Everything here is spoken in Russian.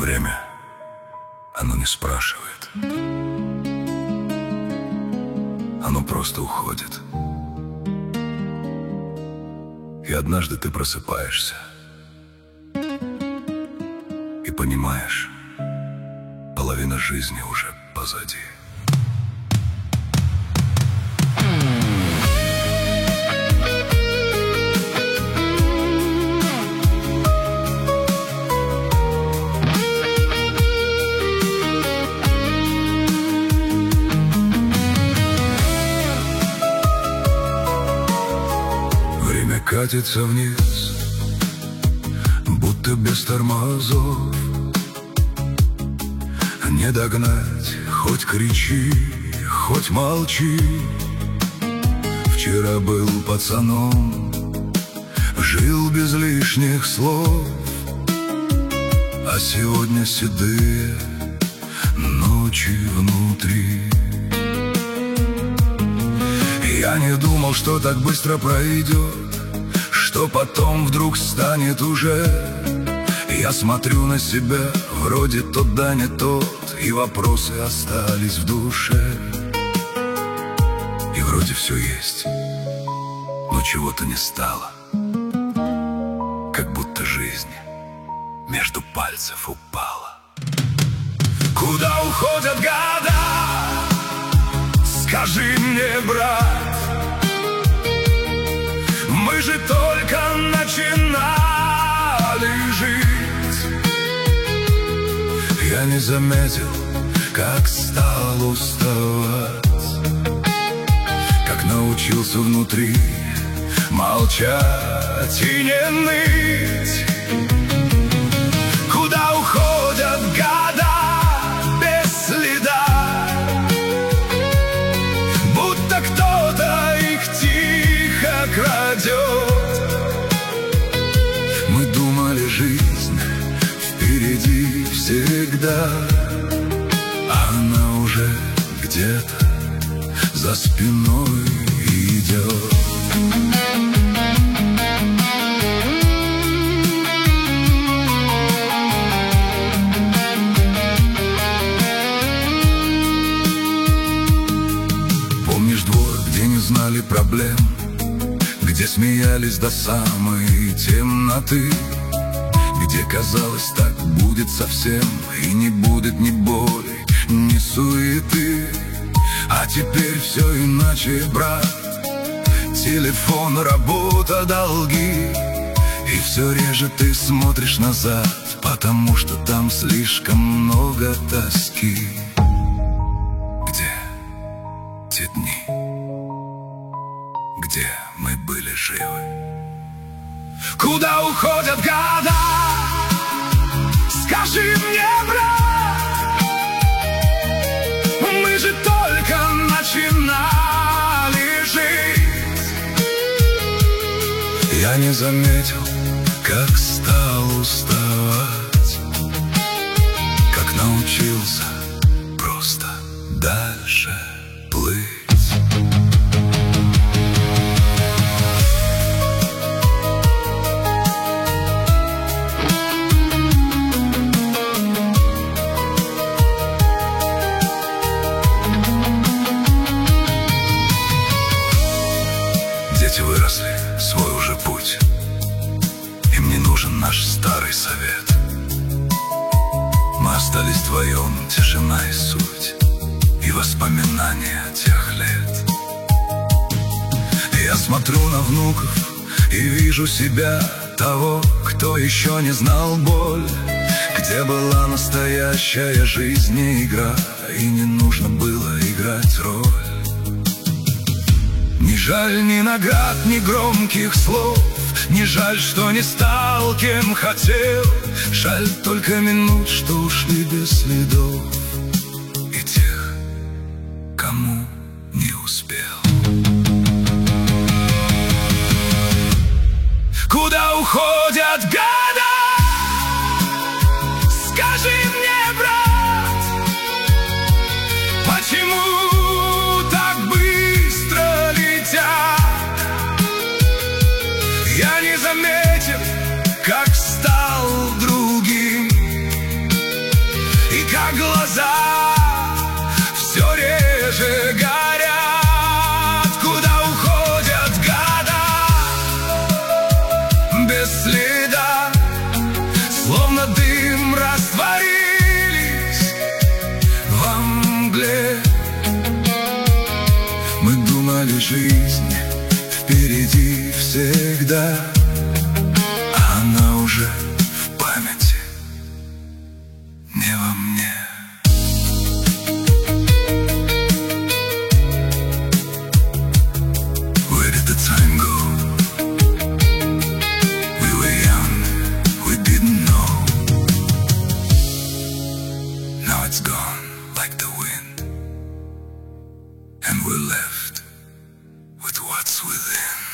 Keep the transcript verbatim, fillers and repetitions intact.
Время, оно не спрашивает. Оно просто уходит. И однажды ты просыпаешься и понимаешь, половина жизни уже позади. Время катится вниз, будто без тормозов. Не догнать, хоть кричи, хоть молчи. Вчера был пацаном, жил без лишних слов, а сегодня седые ночи внутри. Я не думал, что так быстро пройдет, что потом вдруг станет уже. Я смотрю на себя, вроде тот да не тот, и вопросы остались в душе. И вроде все есть, но чего-то не стало, как будто жизнь между пальцев упала. Куда уходят года? Скажи мне, брат, мы же только начинали жить. Я не заметил, как стал уставать, как научился внутри молчать и не ныть. Куда уходят года без следа, будто кто-то их тихо крадет. Мы думали, жизнь впереди всегда, а она уже где-то за спиной идет. Помнишь двор, где не знали проблем, где смеялись до самой темноты, где казалось, так будет совсем, и не будет ни боли, ни суеты. А теперь все иначе, брат. Телефон, работа, долги, и все реже ты смотришь назад, потому что там слишком много тоски. Где те дни, где мы были живы? Куда уходят года? Скажи мне, брат, мы же только начинали жить. Я не заметил, как стал уставать, как научился просто дальше плыть. Дети выросли, свой уже путь, им не нужен наш старый совет. Мы остались вдвоем, тишина и суть, и воспоминания тех лет. Я смотрю на внуков и вижу себя, того, кто еще не знал боль, где была настоящая жизнь, не игра, и не нужно было играть роль. Не жаль ни наград, ни громких слов, не жаль, что не стал, кем хотел. Жаль только минут, что ушли без следов, и тех, кому не успел. Куда уходят года? Скажи мне, брат, почему так быстро летят? Я не заметил, как стал другим, же горят, куда уходят года, без следа, словно дым растворились во мгле. Мы думали, жизнь впереди всегда, а она уже в памяти, не во мне. Where did the time go? We were young, we didn't know. Now it's gone like the wind, and we're left with what's within.